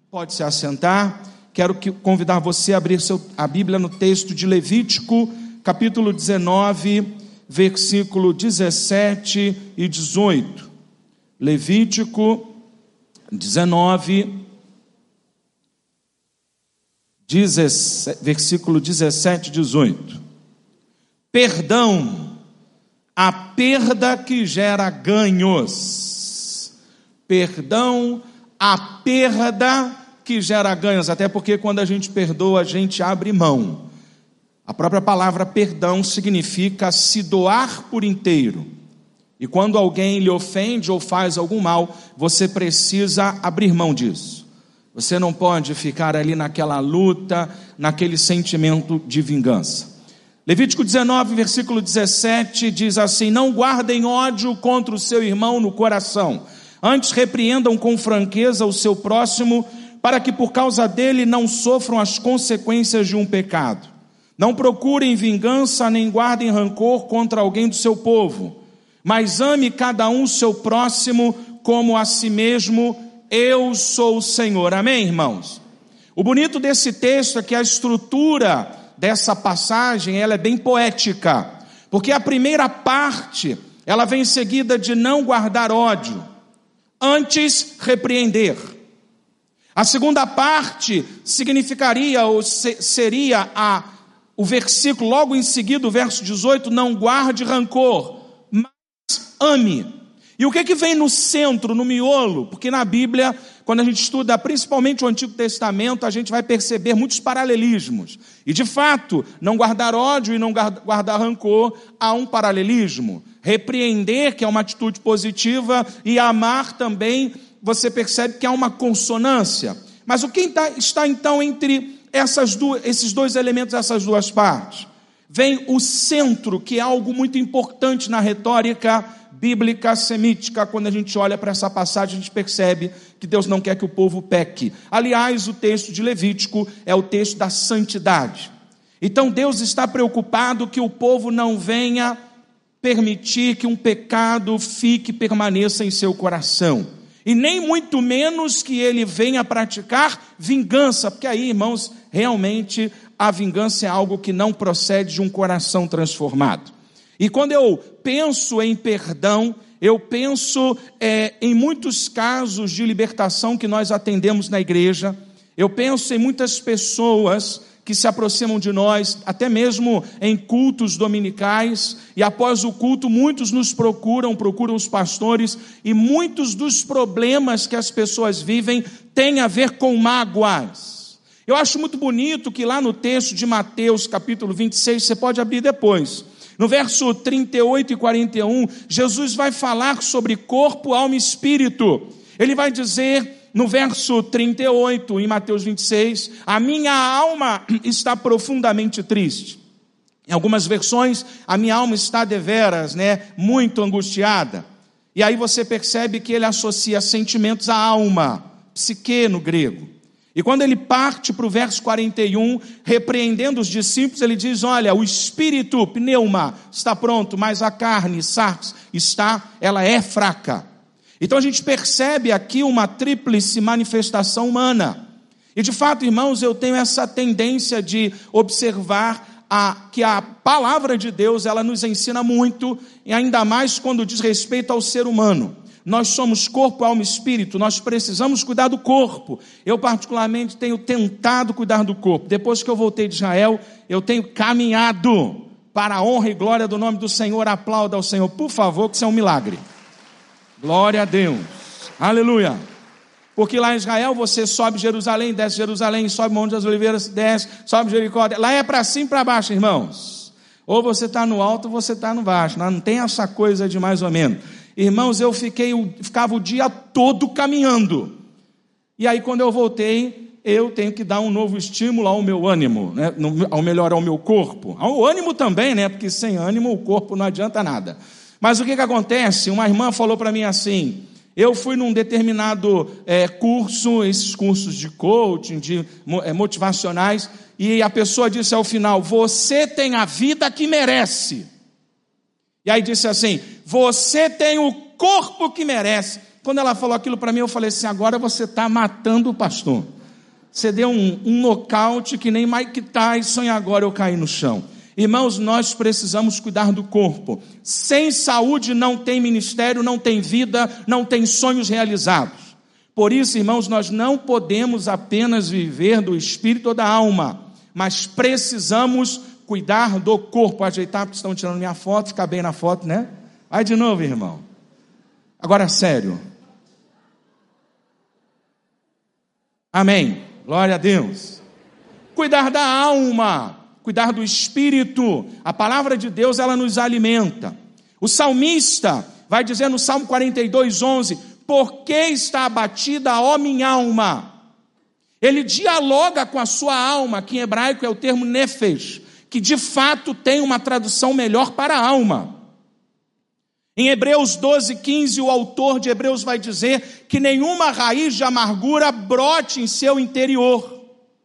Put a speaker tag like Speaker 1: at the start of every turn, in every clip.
Speaker 1: Pode se assentar. Quero convidar você a abrir a Bíblia no texto de Levítico, capítulo 19, versículo 17 e 18. Levítico 19, versículo 17 e 18. Perdão, a perda que gera ganhos. Perdão, a perda que gera ganhos, até porque quando a gente perdoa, a gente abre mão. A própria palavra perdão significa se doar por inteiro. E quando alguém lhe ofende ou faz algum mal, você precisa abrir mão disso. Você não pode ficar ali naquela luta, naquele sentimento de vingança. Levítico 19, versículo 17 diz assim: não guardem ódio contra o seu irmão no coração, antes repreendam com franqueza o seu próximo, para que por causa dele não sofram as consequências de um pecado. Não procurem vingança, nem guardem rancor contra alguém do seu povo, mas ame cada um o seu próximo como a si mesmo. Eu sou o Senhor. Amém, irmãos? O bonito desse texto é que a estrutura dessa passagem, ela é bem poética, porque a primeira parte, ela vem seguida de não guardar ódio, antes repreender. A segunda parte significaria, ou seria o versículo, logo em seguida, o verso 18, não guarde rancor, mas ame. E o que vem no centro, no miolo? Porque na Bíblia, quando a gente estuda principalmente o Antigo Testamento, a gente vai perceber muitos paralelismos. E de fato, não guardar ódio e não guardar rancor, há um paralelismo. Repreender, que é uma atitude positiva, e amar também, você percebe que há uma consonância. Mas o que está então entre esses dois elementos, essas duas partes? Vem o centro, que é algo muito importante na retórica bíblica semítica. Quando a gente olha para essa passagem, a gente percebe que Deus não quer que o povo peque. Aliás, o texto de Levítico é o texto da santidade. Então Deus está preocupado que o povo não venha permitir que um pecado permaneça em seu coração. E nem muito menos que ele venha praticar vingança, porque aí, irmãos, realmente a vingança é algo que não procede de um coração transformado. E quando eu penso em perdão, eu penso em muitos casos de libertação que nós atendemos na igreja. Eu penso em muitas pessoas que se aproximam de nós, até mesmo em cultos dominicais, e após o culto muitos nos procuram os pastores, e muitos dos problemas que as pessoas vivem têm a ver com mágoas. Eu acho muito bonito que lá no texto de Mateus, capítulo 26, você pode abrir depois, no verso 38 e 41, Jesus vai falar sobre corpo, alma e espírito. Ele vai dizer no verso 38, em Mateus 26, a minha alma está profundamente triste. Em algumas versões, a minha alma está deveras, muito angustiada. E aí você percebe que ele associa sentimentos à alma, psique no grego. E quando ele parte para o verso 41, repreendendo os discípulos, ele diz, olha, o espírito, pneuma, está pronto, mas a carne, sarx, ela é fraca. Então a gente percebe aqui uma tríplice manifestação humana. E de fato, irmãos, eu tenho essa tendência de observar que a palavra de Deus, ela nos ensina muito, e ainda mais quando diz respeito ao ser humano. Nós somos corpo, alma e espírito, nós precisamos cuidar do corpo. Eu particularmente tenho tentado cuidar do corpo. Depois que eu voltei de Israel, eu tenho caminhado para a honra e glória do nome do Senhor. Aplauda ao Senhor, por favor, que isso é um milagre. Glória a Deus, aleluia. Porque lá em Israel você sobe Jerusalém, desce Jerusalém, sobe Monte das Oliveiras, desce, sobe Jericó. Lá é para cima e para baixo, irmãos. Ou você está no alto ou você está no baixo. Não tem essa coisa de mais ou menos. Irmãos, eu ficava o dia todo caminhando. E aí quando eu voltei, eu tenho que dar um novo estímulo ao meu ânimo, ao melhor ao meu corpo. Ao ânimo também, porque sem ânimo o corpo não adianta nada. Mas o que acontece? Uma irmã falou para mim assim, eu fui num determinado curso, esses cursos de coaching, de motivacionais, e a pessoa disse ao final, você tem a vida que merece. E aí disse assim, você tem o corpo que merece. Quando ela falou aquilo para mim, eu falei assim, agora você está matando o pastor. Você deu um nocaute que nem Mike Tyson e agora eu caí no chão. Irmãos, nós precisamos cuidar do corpo. Sem saúde não tem ministério, não tem vida, não tem sonhos realizados. Por isso, irmãos, nós não podemos apenas viver do espírito ou da alma, mas precisamos cuidar do corpo. Ajeitar, porque estão tirando minha foto, ficar bem na foto, né? Vai de novo, irmão. Agora, sério. Amém. Glória a Deus. Cuidar da alma, cuidar do espírito. A palavra de Deus, ela nos alimenta. O salmista vai dizer no Salmo 42:11, por que está abatida, ó minha alma? Ele dialoga com a sua alma, que em hebraico é o termo nefesh, que de fato tem uma tradução melhor para a alma. Em Hebreus 12:15, o autor de Hebreus vai dizer que nenhuma raiz de amargura brote em seu interior,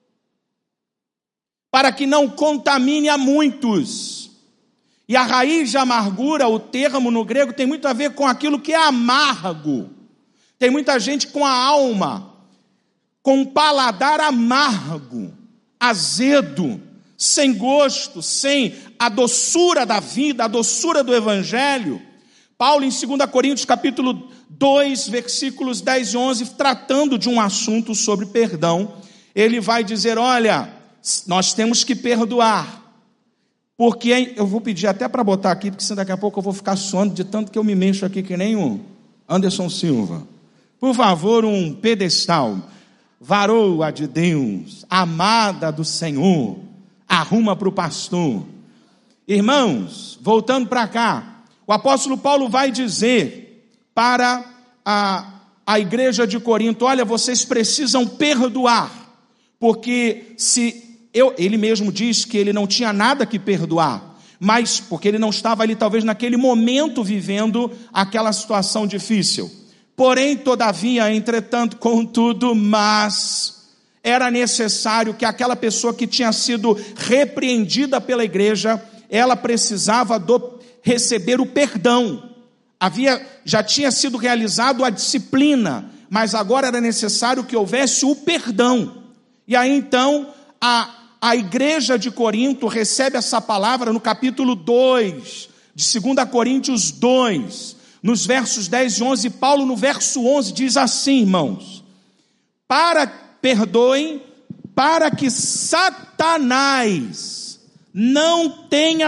Speaker 1: para que não contamine a muitos. E a raiz de amargura, o termo no grego, tem muito a ver com aquilo que é amargo. Tem muita gente com a alma, com um paladar amargo, azedo, sem gosto, sem a doçura da vida, a doçura do evangelho. Paulo, em 2 Coríntios, capítulo 2, versículos 10 e 11, tratando de um assunto sobre perdão, ele vai dizer, olha, nós temos que perdoar, porque, eu vou pedir até para botar aqui, porque senão daqui a pouco eu vou ficar suando de tanto que eu me mexo aqui que nem o Anderson Silva. Por favor, um pedestal, varoa de Deus, amada do Senhor, arruma para o pastor. Irmãos, voltando para cá, o apóstolo Paulo vai dizer para a igreja de Corinto, olha, vocês precisam perdoar, porque ele mesmo diz que ele não tinha nada que perdoar, mas porque ele não estava ali talvez naquele momento vivendo aquela situação difícil. Porém, todavia, entretanto, contudo, mas era necessário que aquela pessoa que tinha sido repreendida pela igreja, ela precisava receber o perdão. Já tinha sido realizado a disciplina, mas agora era necessário que houvesse o perdão. E aí então a igreja de Corinto recebe essa palavra no capítulo 2 de 2 Coríntios 2, nos versos 10 e 11, Paulo no verso 11 diz assim, irmãos, perdoem, para que Satanás não tenha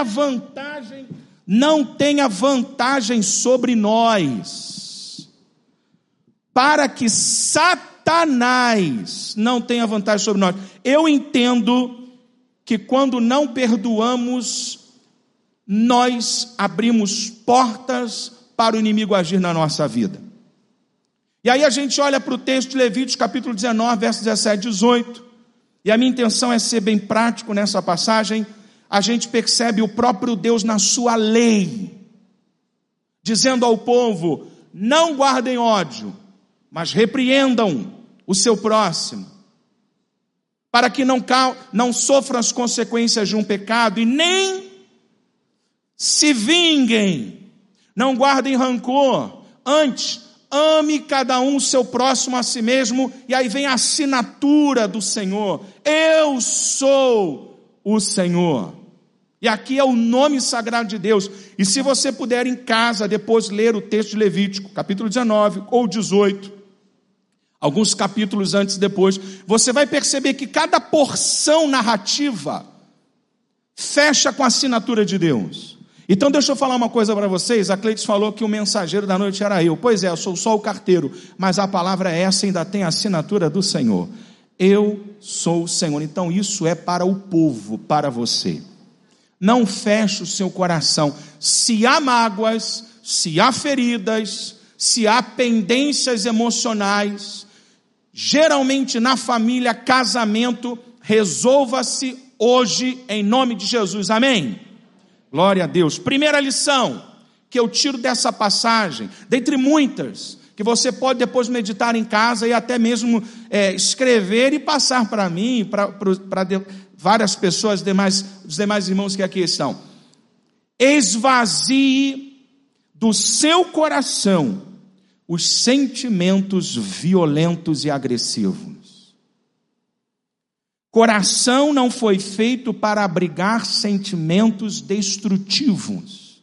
Speaker 1: vantagem sobre nós, para que Satanás não tenha vantagem sobre nós. Eu entendo que quando não perdoamos, nós abrimos portas para o inimigo agir na nossa vida. E aí a gente olha para o texto de Levíticos, capítulo 19, versos 17 e 18, e a minha intenção é ser bem prático nessa passagem. A gente percebe o próprio Deus na sua lei, dizendo ao povo, não guardem ódio, mas repreendam o seu próximo, para que não sofram as consequências de um pecado, e nem se vinguem, não guardem rancor, antes, ame cada um o seu próximo a si mesmo, e aí vem a assinatura do Senhor, eu sou o Senhor. E aqui é o nome sagrado de Deus. E se você puder em casa depois ler o texto de Levítico, capítulo 19 ou 18, alguns capítulos antes e depois, você vai perceber que cada porção narrativa fecha com a assinatura de Deus. Então deixa eu falar uma coisa para vocês. A Cleides falou que o mensageiro da noite era eu. Pois é, eu sou só o carteiro, mas a palavra é essa, ainda tem a assinatura do Senhor. Eu sou o Senhor. Então isso é para o povo, para você. Não feche o seu coração. Se há mágoas, se há feridas, se há pendências emocionais, geralmente na família, casamento, resolva-se hoje em nome de Jesus. Amém? Glória a Deus. Primeira lição que eu tiro dessa passagem, dentre muitas, que você pode depois meditar em casa e até mesmo escrever e passar para mim, para várias pessoas, os demais irmãos que aqui estão. Esvazie do seu coração os sentimentos violentos e agressivos. Coração não foi feito para abrigar sentimentos destrutivos,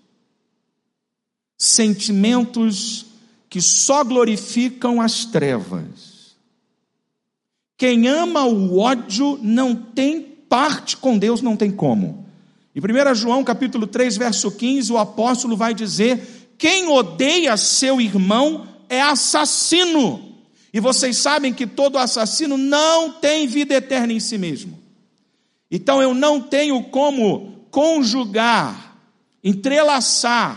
Speaker 1: sentimentos que só glorificam as trevas. Quem ama o ódio não tem parte com Deus, não tem como. Em 1 João capítulo 3, verso 15, o apóstolo vai dizer: quem odeia seu irmão é assassino. E vocês sabem que todo assassino não tem vida eterna em si mesmo. Então eu não tenho como conjugar, entrelaçar,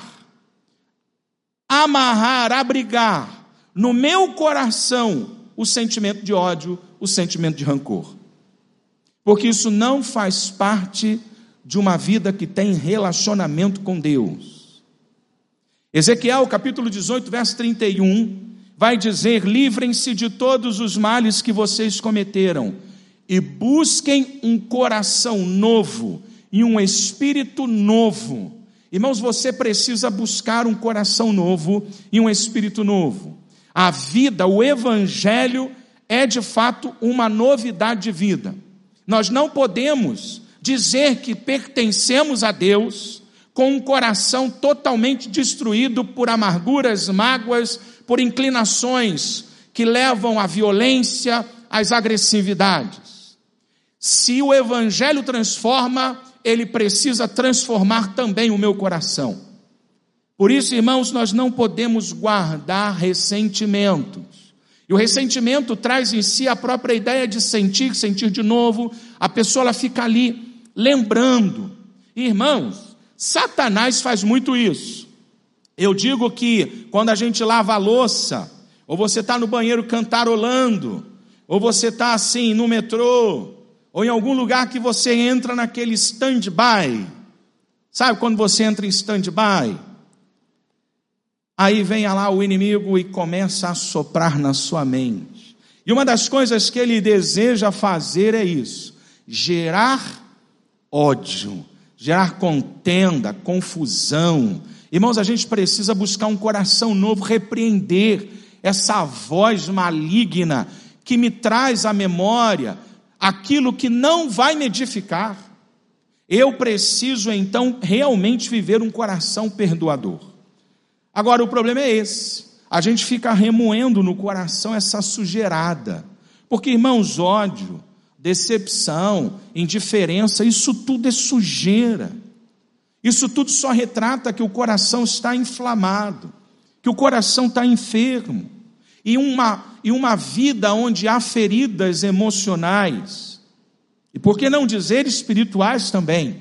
Speaker 1: amarrar, abrigar no meu coração o sentimento de ódio, o sentimento de rancor. Porque isso não faz parte de uma vida que tem relacionamento com Deus. Ezequiel capítulo 18, verso 31, vai dizer: livrem-se de todos os males que vocês cometeram e busquem um coração novo e um espírito novo. Irmãos, você precisa buscar um coração novo e um espírito novo. A vida, o evangelho é de fato uma novidade de vida. Nós não podemos dizer que pertencemos a Deus com um coração totalmente destruído por amarguras, mágoas, por inclinações que levam à violência, às agressividades. Se o evangelho transforma, ele precisa transformar também o meu coração. Por isso, irmãos, nós não podemos guardar ressentimentos. E o ressentimento traz em si a própria ideia de sentir de novo. A pessoa ela fica ali lembrando. Irmãos, Satanás faz muito isso. Eu digo que quando a gente lava a louça, ou você está no banheiro cantarolando, ou você está assim no metrô, ou em algum lugar que você entra naquele stand-by. Sabe quando você entra em stand-by? Aí vem lá o inimigo e começa a soprar na sua mente. E uma das coisas que ele deseja fazer é isso: gerar ódio, gerar contenda, confusão. Irmãos, a gente precisa buscar um coração novo, repreender essa voz maligna que me traz à memória aquilo que não vai me edificar. Eu preciso então realmente viver um coração perdoador. Agora o problema é esse: a gente fica remoendo no coração essa sujeirada, porque, irmãos, ódio, decepção, indiferença, isso tudo é sujeira. Isso tudo só retrata que o coração está inflamado, que o coração está enfermo. E uma vida onde há feridas emocionais, e por que não dizer espirituais também,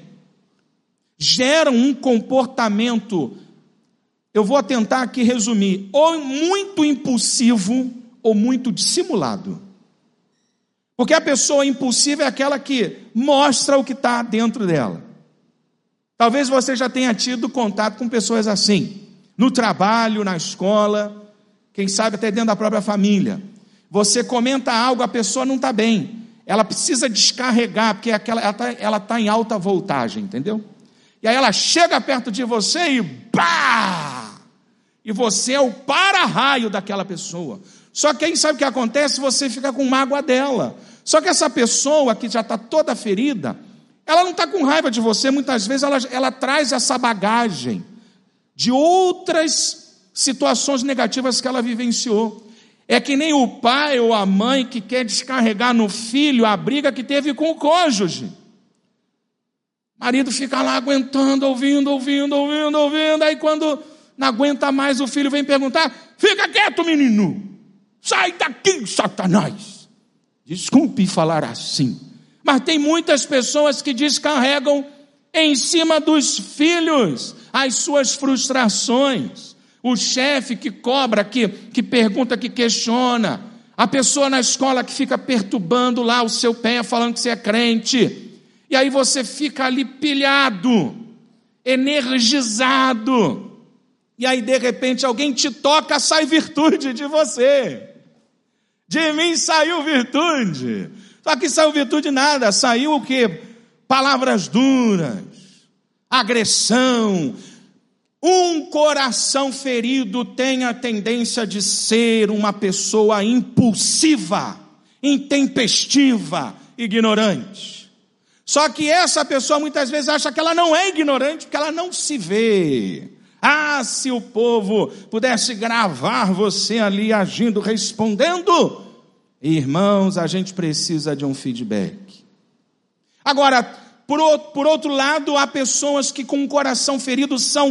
Speaker 1: geram um comportamento, eu vou tentar aqui resumir, ou muito impulsivo ou muito dissimulado. Porque a pessoa impulsiva é aquela que mostra o que está dentro dela. Talvez você já tenha tido contato com pessoas assim, no trabalho, na escola, quem sabe até dentro da própria família. Você comenta algo, a pessoa não está bem, ela precisa descarregar, porque ela está em alta voltagem, entendeu? E aí ela chega perto de você e pá! E você é o para-raio daquela pessoa. Só que aí sabe o que acontece? Você fica com mágoa dela. Só que essa pessoa que já está toda ferida, ela não está com raiva de você, muitas vezes ela traz essa bagagem de outras situações negativas que ela vivenciou. É que nem o pai ou a mãe que quer descarregar no filho a briga que teve com o cônjuge. O marido fica lá aguentando, ouvindo, aí quando não aguenta mais, o filho vem perguntar: fica quieto, menino, sai daqui, Satanás. Desculpe falar assim, mas tem muitas pessoas que descarregam em cima dos filhos as suas frustrações. O chefe que cobra, que pergunta, que questiona. A pessoa na escola que fica perturbando lá o seu pé, falando que você é crente. E aí você fica ali pilhado, energizado. E aí de repente alguém te toca, sai virtude de você. De mim saiu virtude. Só que saiu virtude nada, saiu o quê? Palavras duras, agressão. Um coração ferido tem a tendência de ser uma pessoa impulsiva, intempestiva, ignorante. Só que essa pessoa muitas vezes acha que ela não é ignorante, porque ela não se vê. Ah, se o povo pudesse gravar você ali agindo, respondendo. Irmãos, a gente precisa de um feedback. Agora, por outro lado, há pessoas que com o coração ferido são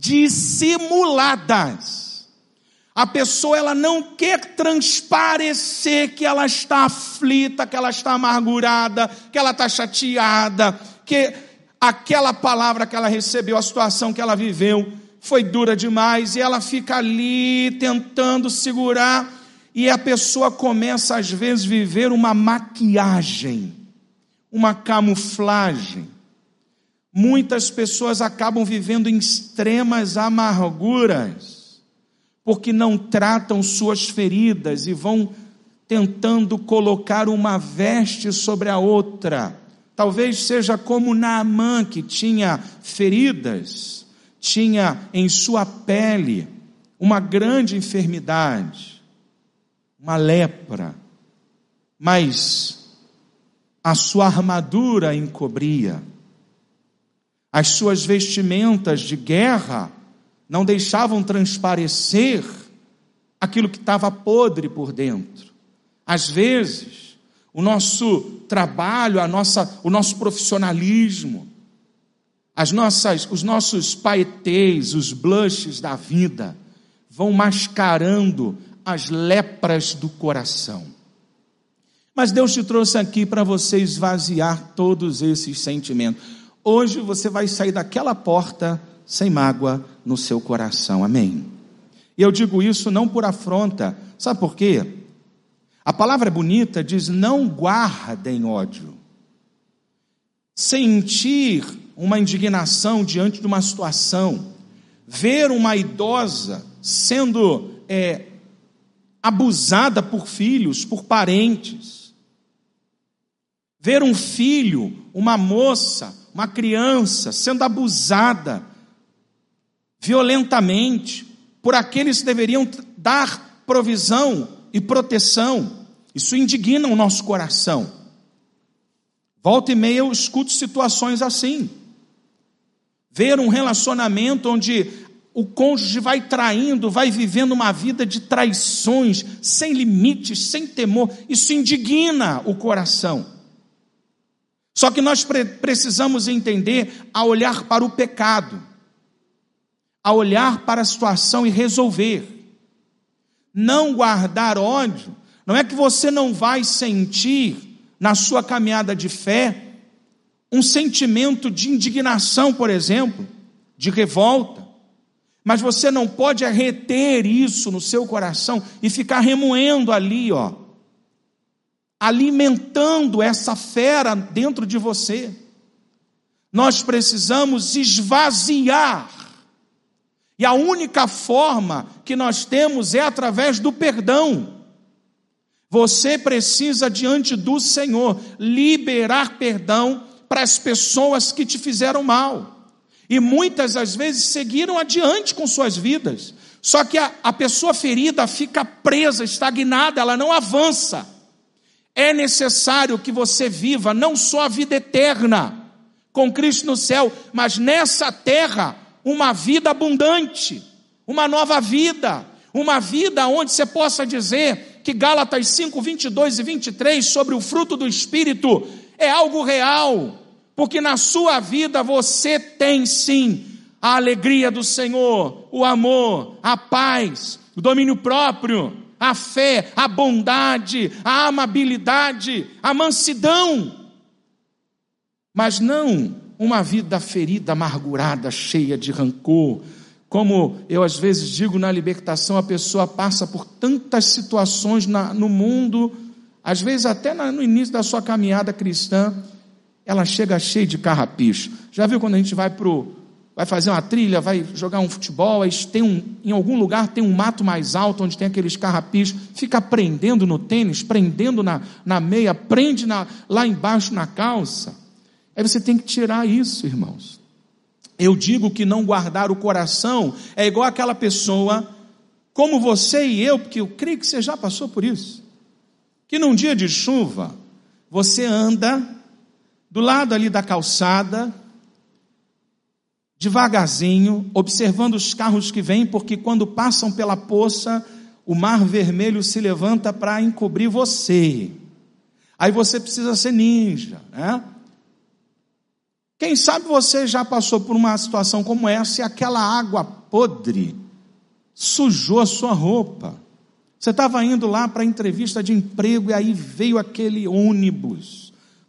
Speaker 1: dissimuladas. A pessoa, ela não quer transparecer que ela está aflita, que ela está amargurada, que ela está chateada, que aquela palavra que ela recebeu, a situação que ela viveu, foi dura demais, e ela fica ali tentando segurar, e a pessoa começa às vezes a viver uma maquiagem, uma camuflagem. Muitas pessoas acabam vivendo em extremas amarguras, porque não tratam suas feridas e vão tentando colocar uma veste sobre a outra. Talvez seja como Naamã, que tinha feridas, tinha em sua pele uma grande enfermidade, uma lepra, mas a sua armadura encobria. As suas vestimentas de guerra não deixavam transparecer aquilo que estava podre por dentro. Às vezes, o nosso trabalho, o nosso profissionalismo, os nossos paetês, os blushes da vida, vão mascarando as lepras do coração. Mas Deus te trouxe aqui para você esvaziar todos esses sentimentos. Hoje você vai sair daquela porta sem mágoa no seu coração, amém? E eu digo isso não por afronta, sabe por quê? A palavra bonita diz: não guardem ódio. Sentir uma indignação diante de uma situação, ver uma idosa sendo abusada por filhos, por parentes, ver um filho, uma moça, uma criança sendo abusada violentamente por aqueles que deveriam dar provisão e proteção, isso indigna o nosso coração. Volta e meia eu escuto situações assim. Ver um relacionamento onde o cônjuge vai traindo, vai vivendo uma vida de traições, sem limites, sem temor, isso indigna o coração. Só que nós precisamos entender a olhar para o pecado, a olhar para a situação e resolver. Não guardar ódio, não é que você não vai sentir na sua caminhada de fé um sentimento de indignação, por exemplo, de revolta, mas você não pode reter isso no seu coração e ficar remoendo ali, alimentando essa fera dentro de você. Nós precisamos esvaziar, e a única forma que nós temos é através do perdão. Você precisa, diante do Senhor, liberar perdão para as pessoas que te fizeram mal, e muitas das vezes seguiram adiante com suas vidas, só que a pessoa ferida fica presa, estagnada, ela não avança. É necessário que você viva não só a vida eterna com Cristo no céu, mas nessa terra uma vida abundante, uma nova vida, uma vida onde você possa dizer que Gálatas 5, 22 e 23 sobre o fruto do Espírito é algo real, porque na sua vida você tem sim a alegria do Senhor, o amor, a paz, o domínio próprio, a fé, a bondade, a amabilidade, a mansidão, mas não uma vida ferida, amargurada, cheia de rancor. Como eu às vezes digo na libertação, a pessoa passa por tantas situações no mundo, às vezes até no início da sua caminhada cristã, ela chega cheia de carrapicho. Já viu quando a gente vai fazer uma trilha, vai jogar um futebol, aí em algum lugar tem um mato mais alto, onde tem aqueles carrapichos, fica prendendo no tênis, prendendo na meia, prende lá embaixo na calça. Aí você tem que tirar isso, irmãos. Eu digo que não guardar o coração é igual aquela pessoa, como você e eu, porque eu creio que você já passou por isso, que num dia de chuva, você anda do lado ali da calçada, devagarzinho, observando os carros que vêm, porque quando passam pela poça, o mar vermelho se levanta para encobrir você. Aí você precisa ser ninja, né? Quem sabe você já passou por uma situação como essa e aquela água podre sujou a sua roupa. Você estava indo lá para a entrevista de emprego e aí veio aquele ônibus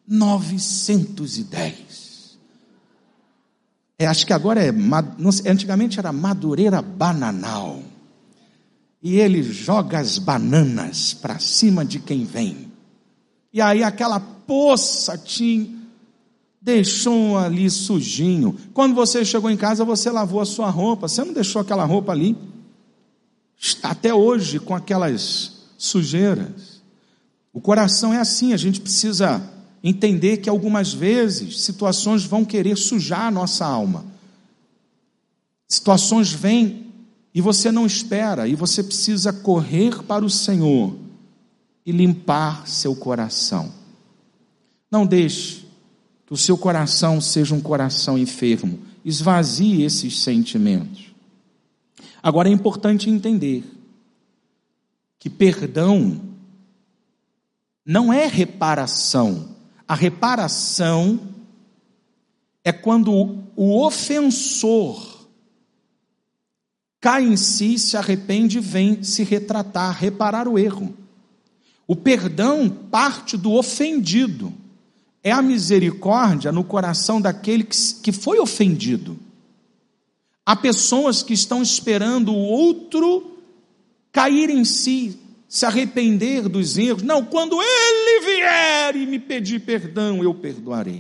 Speaker 1: 910. Acho que agora antigamente era Madureira Bananal. E ele joga as bananas para cima de quem vem. E aí aquela poça te deixou ali sujinho. Quando você chegou em casa, você lavou a sua roupa. Você não deixou aquela roupa ali? Até hoje, com aquelas sujeiras. O coração é assim, a gente precisa entender que algumas vezes situações vão querer sujar a nossa alma. Situações vêm e você não espera, e você precisa correr para o Senhor e limpar seu coração. Não deixe que o seu coração seja um coração enfermo. Esvazie esses sentimentos. Agora é importante entender que perdão não é reparação. A reparação é quando o ofensor cai em si, se arrepende e vem se retratar, reparar o erro. O perdão parte do ofendido. É a misericórdia no coração daquele que foi ofendido. Há pessoas que estão esperando o outro cair em si, se arrepender dos erros. Não, quando ele vier e me pedir perdão, eu perdoarei.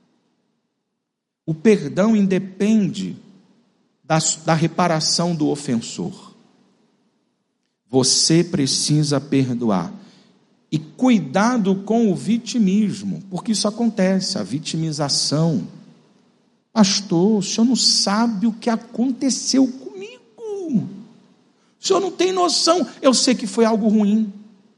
Speaker 1: O perdão independe da reparação do ofensor. Você precisa perdoar. E cuidado com o vitimismo, porque isso acontece, a vitimização. Pastor, o senhor não sabe o que aconteceu comigo. O senhor não tem noção. Eu sei que foi algo ruim.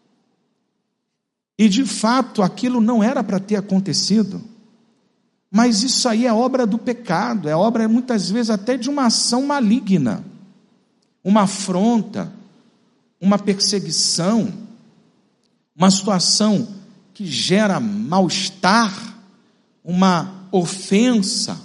Speaker 1: E de fato, aquilo não era para ter acontecido. Mas isso aí é obra do pecado, é obra muitas vezes até de uma ação maligna. Uma afronta, uma perseguição, uma situação que gera mal-estar, uma ofensa.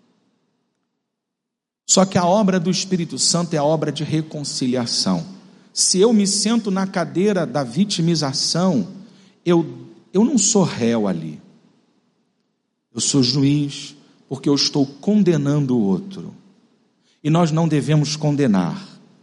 Speaker 1: Só que a obra do Espírito Santo é a obra de reconciliação. Se eu me sento na cadeira da vitimização, eu não sou réu ali. Eu sou juiz, porque eu estou condenando o outro. E nós não devemos condenar.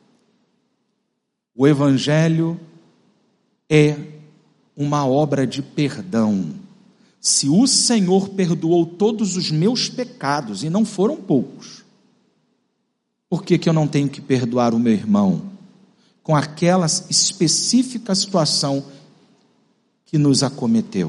Speaker 1: O Evangelho é uma obra de perdão. Se o Senhor perdoou todos os meus pecados, e não foram poucos, por que eu não tenho que perdoar o meu irmão com aquela específica situação que nos acometeu?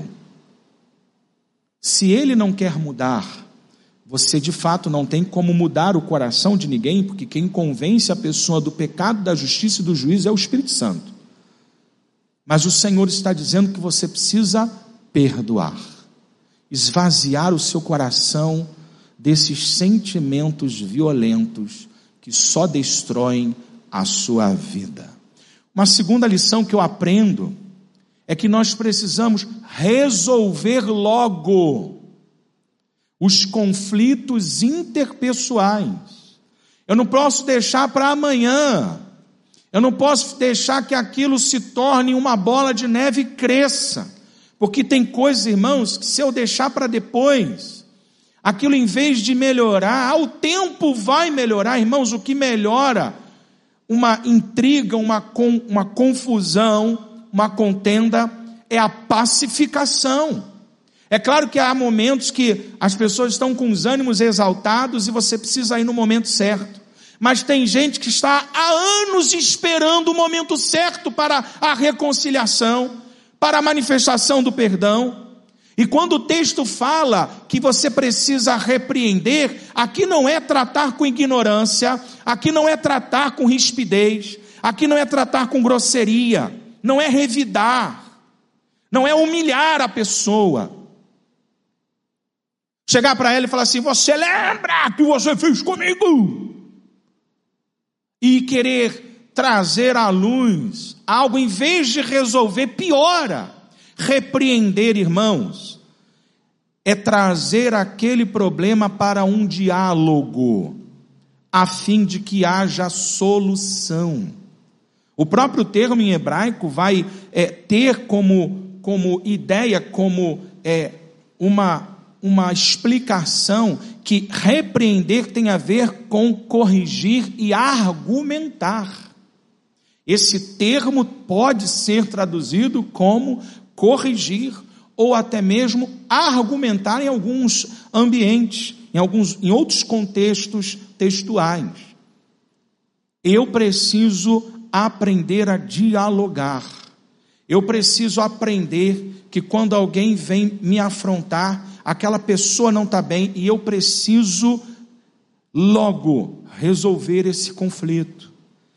Speaker 1: Se ele não quer mudar, você de fato não tem como mudar o coração de ninguém, porque quem convence a pessoa do pecado, da justiça e do juízo é o Espírito Santo. Mas o Senhor está dizendo que você precisa perdoar, esvaziar o seu coração desses sentimentos violentos que só destroem a sua vida. Uma segunda lição que eu aprendo é que nós precisamos resolver logo os conflitos interpessoais. Eu não posso deixar para amanhã. Eu não posso deixar que aquilo se torne uma bola de neve e cresça. Porque tem coisas, irmãos, que se eu deixar para depois, aquilo em vez de melhorar, o tempo vai melhorar. Irmãos, o que melhora uma intriga, uma confusão, uma contenda, é a pacificação. É claro que há momentos que as pessoas estão com os ânimos exaltados e você precisa ir no momento certo. Mas tem gente que está há anos esperando o momento certo para a reconciliação, para a manifestação do perdão. E quando o texto fala que você precisa repreender, aqui não é tratar com ignorância, aqui não é tratar com rispidez, aqui não é tratar com grosseria, não é revidar. não é humilhar a pessoa. Chegar para ela e falar assim: você lembra que você fez comigo? E querer trazer à luz algo, em vez de resolver, piora. Repreender, irmãos, é trazer aquele problema para um diálogo, a fim de que haja solução. O próprio termo em hebraico vai ter como ideia, como uma explicação, que repreender tem a ver com corrigir e argumentar. Esse termo pode ser traduzido como corrigir ou até mesmo argumentar em alguns ambientes, em outros contextos textuais. Eu preciso aprender a dialogar. Eu preciso aprender que quando alguém vem me afrontar, aquela pessoa não está bem e eu preciso logo resolver esse conflito.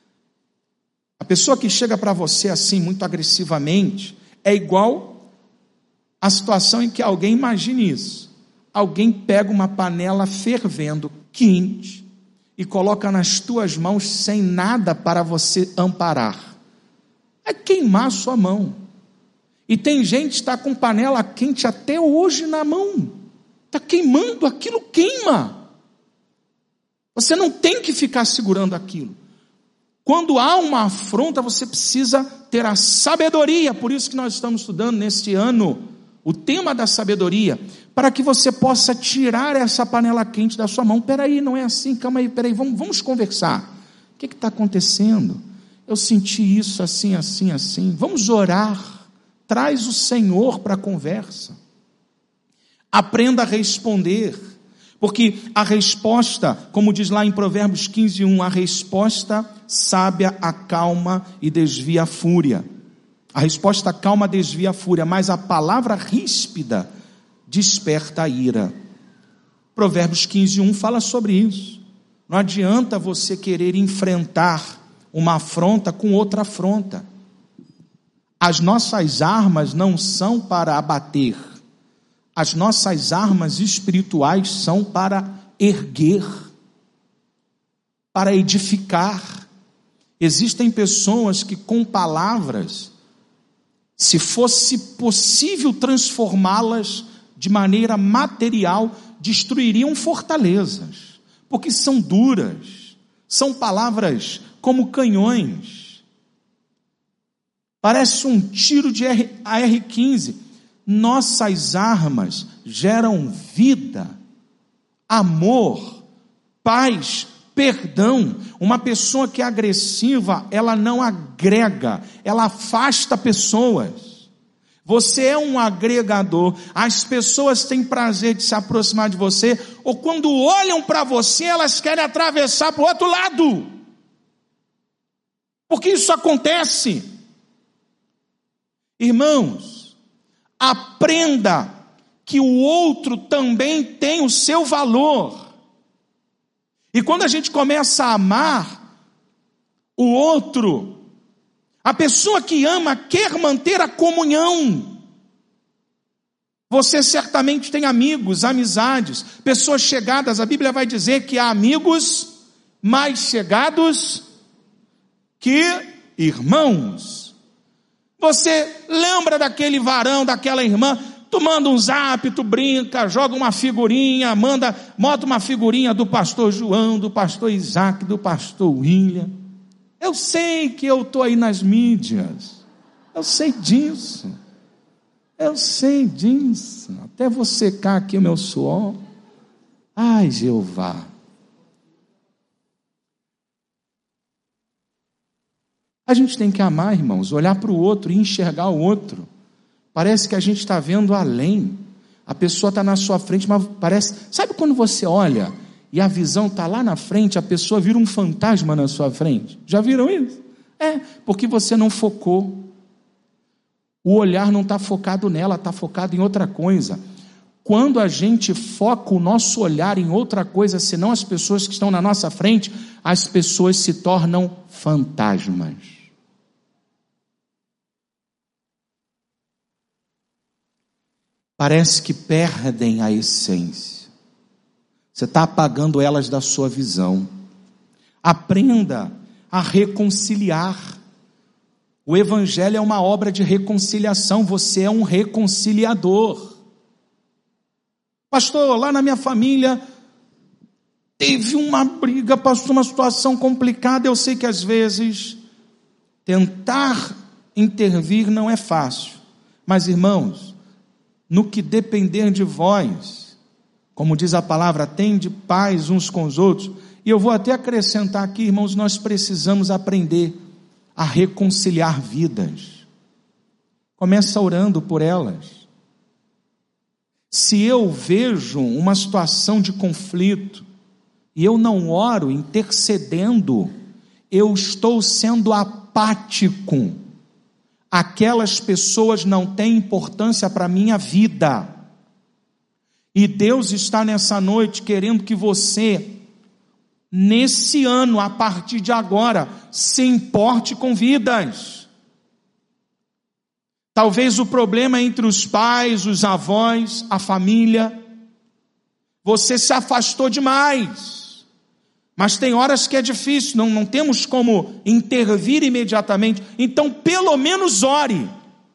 Speaker 1: A pessoa que chega para você assim, muito agressivamente, é igual a situação em que alguém, imagine isso, alguém pega uma panela fervendo, quente, e coloca nas tuas mãos sem nada para você amparar. É queimar a sua mão. E tem gente que está com panela quente até hoje na mão. Está queimando, aquilo queima. Você não tem que ficar segurando aquilo. Quando há uma afronta, você precisa ter a sabedoria. Por isso que nós estamos estudando neste ano o tema da sabedoria, para que você possa tirar essa panela quente da sua mão. Peraí, não é assim, calma aí, peraí, vamos conversar. O que está acontecendo? Eu senti isso assim, assim, assim. Vamos orar. Traz o Senhor para a conversa. Aprenda a responder, porque a resposta, como diz lá em Provérbios 15:1, a resposta sábia acalma e desvia a fúria. A resposta calma desvia a fúria, mas a palavra ríspida desperta a ira. Provérbios 15:1 fala sobre isso. Não adianta você querer enfrentar uma afronta com outra afronta. As nossas armas não são para abater. As nossas armas espirituais são para erguer, para edificar. Existem pessoas que com palavras, se fosse possível transformá-las de maneira material, destruiriam fortalezas, porque são duras, são palavras como canhões, parece um tiro de AR-15. Nossas armas geram vida, amor, paz, perdão. Uma pessoa que é agressiva, ela não agrega, ela afasta pessoas. Você é um agregador. As pessoas têm prazer de se aproximar de você, ou quando olham para você, elas querem atravessar para o outro lado. Porque isso acontece. Irmãos, aprenda que o outro também tem o seu valor. E quando a gente começa a amar o outro, a pessoa que ama quer manter a comunhão. Você certamente tem amigos, amizades, pessoas chegadas. A Bíblia vai dizer que há amigos mais chegados que irmãos. Você lembra daquele varão, daquela irmã? Tu manda um zap, tu brinca, joga uma figurinha, bota uma figurinha do pastor João, do pastor Isaac, do pastor William. Eu sei que eu estou aí nas mídias, eu sei disso, até vou secar aqui o meu suor. Ai, Jeová. A gente tem que amar, irmãos, olhar para o outro e enxergar o outro. Parece que a gente está vendo além. A pessoa está na sua frente, mas parece... Sabe quando você olha e a visão está lá na frente, a pessoa vira um fantasma na sua frente? Já viram isso? É, porque você não focou. O olhar não está focado nela, está focado em outra coisa. Quando a gente foca o nosso olhar em outra coisa, senão as pessoas que estão na nossa frente, as pessoas se tornam fantasmas. parece que perdem a essência. Você está apagando elas da sua visão. Aprenda a reconciliar. O Evangelho é uma obra de reconciliação. Você é um reconciliador. Pastor, lá na minha família teve uma briga, passou uma situação complicada. Eu sei que às vezes tentar intervir não é fácil. Mas, irmãos, no que depender de vós, como diz a palavra, tende paz uns com os outros. E eu vou até acrescentar aqui, irmãos, nós precisamos aprender a reconciliar vidas. Começa orando por elas. Se eu vejo uma situação de conflito e eu não oro intercedendo, eu estou sendo apático. Aquelas pessoas não têm importância para a minha vida. E Deus está nessa noite querendo que você, nesse ano, a partir de agora, se importe com vidas. Talvez o problema é entre os pais, os avós, a família. Você se afastou demais. Mas tem horas que é difícil, não temos como intervir imediatamente. Então, pelo menos ore.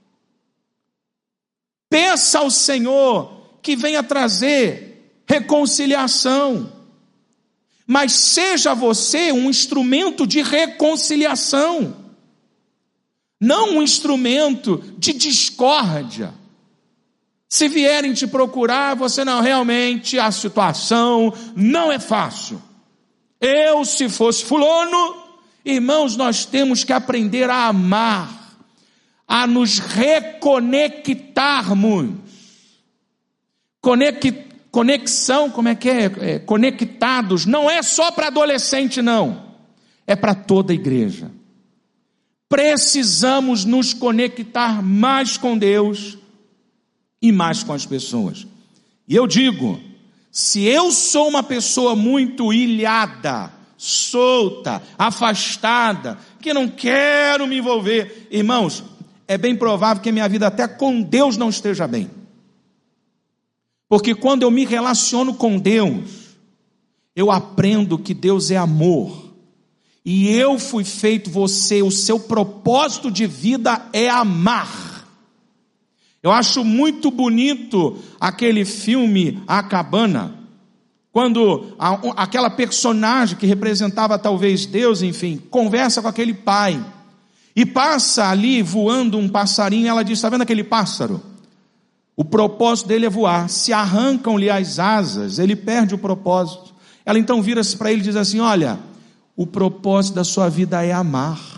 Speaker 1: Peça ao Senhor que venha trazer reconciliação. Mas seja você um instrumento de reconciliação. Não um instrumento de discórdia. Se vierem te procurar, você não, realmente a situação não é fácil. Eu, se fosse fulano, irmãos, nós temos que aprender a amar, a nos reconectarmos. Conexão, como é que é? Conectados, não é só para adolescente, não. É para toda a igreja. Precisamos nos conectar mais com Deus e mais com as pessoas. E eu digo, se eu sou uma pessoa muito ilhada, solta, afastada, que não quero me envolver, irmãos, é bem provável que a minha vida até com Deus não esteja bem. Porque quando eu me relaciono com Deus, eu aprendo que Deus é amor. E eu fui feito você, o seu propósito de vida é amar. Eu acho muito bonito aquele filme A Cabana, quando aquela personagem que representava talvez Deus, enfim, conversa com aquele pai. E passa ali voando um passarinho, ela diz, está vendo aquele pássaro? O propósito dele é voar. Se arrancam-lhe as asas, ele perde o propósito. Ela então vira-se para ele e diz assim, olha, o propósito da sua vida é amar.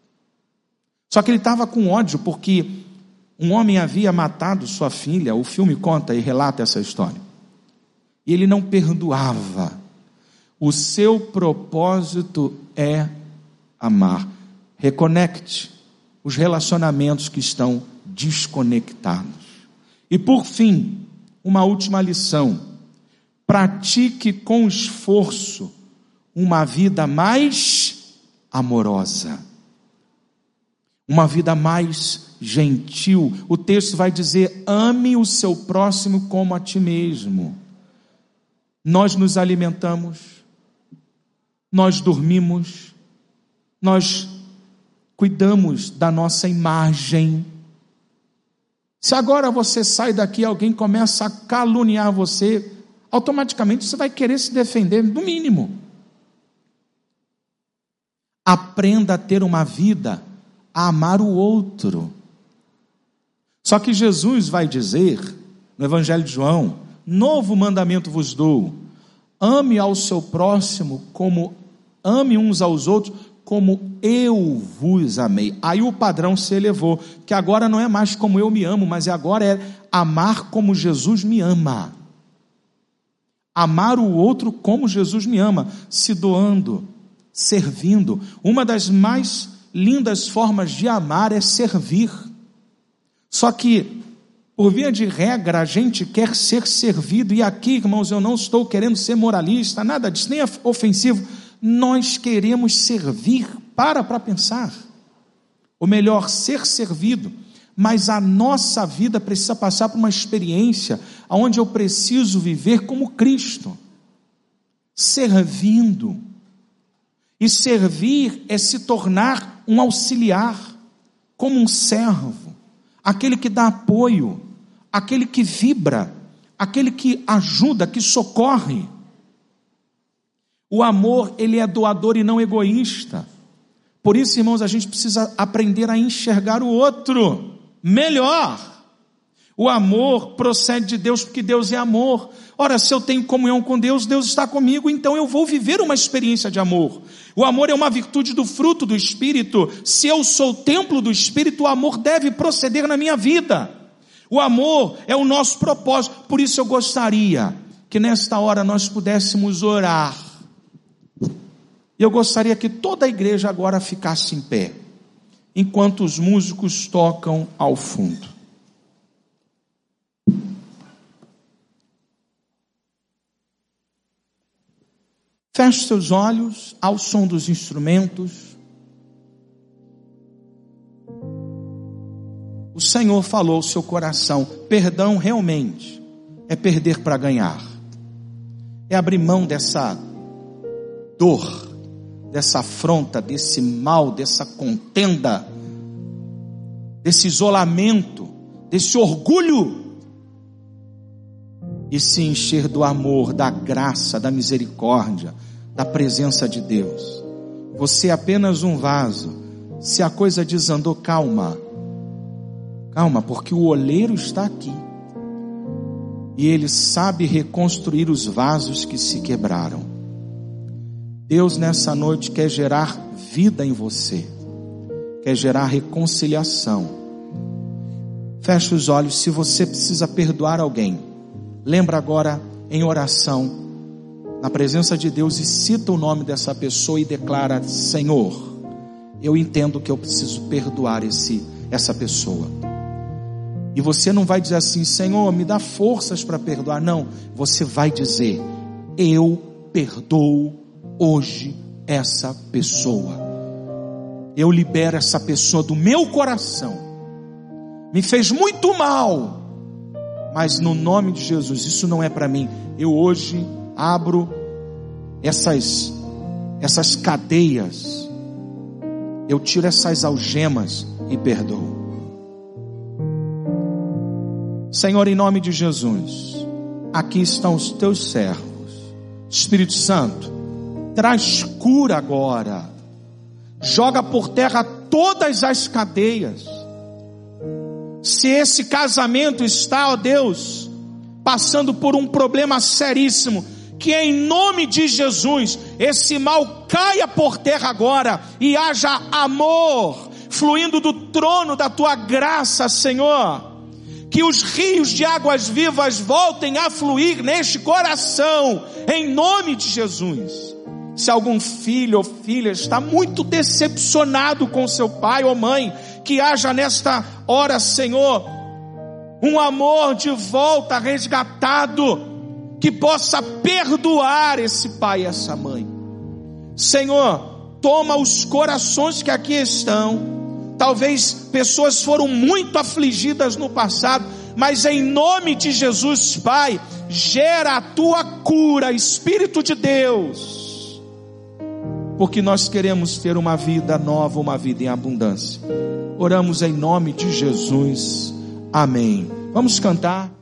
Speaker 1: Só que ele estava com ódio, porque um homem havia matado sua filha. O filme conta e relata essa história. E ele não perdoava. O seu propósito é amar. Reconecte os relacionamentos que estão desconectados. E por fim, uma última lição. Pratique com esforço uma vida mais amorosa. Uma vida mais gentil. O texto vai dizer, ame o seu próximo como a ti mesmo. Nós nos alimentamos, nós dormimos, nós cuidamos da nossa imagem. Se agora você sai daqui e alguém começa a caluniar você, automaticamente você vai querer se defender, no mínimo. Aprenda a ter uma vida, a amar o outro. Só que Jesus vai dizer, no Evangelho de João, novo mandamento vos dou, ame ao seu próximo como ame uns aos outros, como eu vos amei. Aí o padrão se elevou, que agora não é mais como eu me amo, mas agora é amar como Jesus me ama. Amar o outro como Jesus me ama, se doando, servindo. Uma das mais lindas formas de amar é servir. Só que, por via de regra, a gente quer ser servido, e aqui, irmãos, eu não estou querendo ser moralista, nada disso, nem ofensivo. Nós queremos servir, para pensar. Ou melhor, ser servido. mas a nossa vida precisa passar por uma experiência onde eu preciso viver como Cristo, servindo. E servir é se tornar um auxiliar, como um servo, aquele que dá apoio, aquele que vibra, aquele que ajuda, que socorre. O amor, ele é doador e não egoísta. Por isso, irmãos, a gente precisa aprender a enxergar o outro melhor. O amor procede de Deus, porque Deus é amor. Ora, se eu tenho comunhão com Deus, Deus está comigo, então eu vou viver uma experiência de amor. O amor é uma virtude do fruto do Espírito. Se eu sou o templo do Espírito, o amor deve proceder na minha vida. O amor é o nosso propósito. Por isso eu gostaria que nesta hora nós pudéssemos orar. Eu gostaria que toda a igreja agora ficasse em pé, enquanto os músicos tocam ao fundo. Feche seus olhos ao som dos instrumentos. O Senhor falou ao seu coração. Perdão realmente é perder para ganhar. É abrir mão dessa dor, dessa afronta, desse mal, dessa contenda, desse isolamento, desse orgulho, e se encher do amor, da graça, da misericórdia, da presença de Deus. Você é apenas um vaso. Se a coisa desandou, calma, porque o oleiro está aqui, e ele sabe reconstruir os vasos que se quebraram. Deus nessa noite quer gerar vida em você, quer gerar reconciliação. Feche os olhos. Se você precisa perdoar alguém, lembra agora em oração, na presença de Deus, e cita o nome dessa pessoa e declara: Senhor, eu entendo que eu preciso perdoar essa pessoa. E você não vai dizer assim: Senhor, me dá forças para perdoar. Não, você vai dizer: eu perdoo hoje essa pessoa. Eu libero essa pessoa do meu coração. Me fez muito mal, mas no nome de Jesus, isso não é para mim. Eu hoje abro essas cadeias, eu tiro essas algemas e perdoo. Senhor, em nome de Jesus, aqui estão os teus servos. Espírito Santo, traz cura agora, joga por terra todas as cadeias. Se esse casamento está, ó Deus, passando por um problema seríssimo, que em nome de Jesus, esse mal caia por terra agora, e haja amor, fluindo do trono da tua graça, Senhor. Que os rios de águas vivas voltem a fluir neste coração, em nome de Jesus. Se algum filho ou filha está muito decepcionado com seu pai ou mãe, que haja nesta hora, Senhor, um amor de volta resgatado, que possa perdoar esse pai e essa mãe. Senhor, toma os corações que aqui estão. Talvez pessoas foram muito afligidas no passado, mas em nome de Jesus, Pai, gera a tua cura, Espírito de Deus, porque nós queremos ter uma vida nova, uma vida em abundância. Oramos em nome de Jesus, amém. Vamos cantar.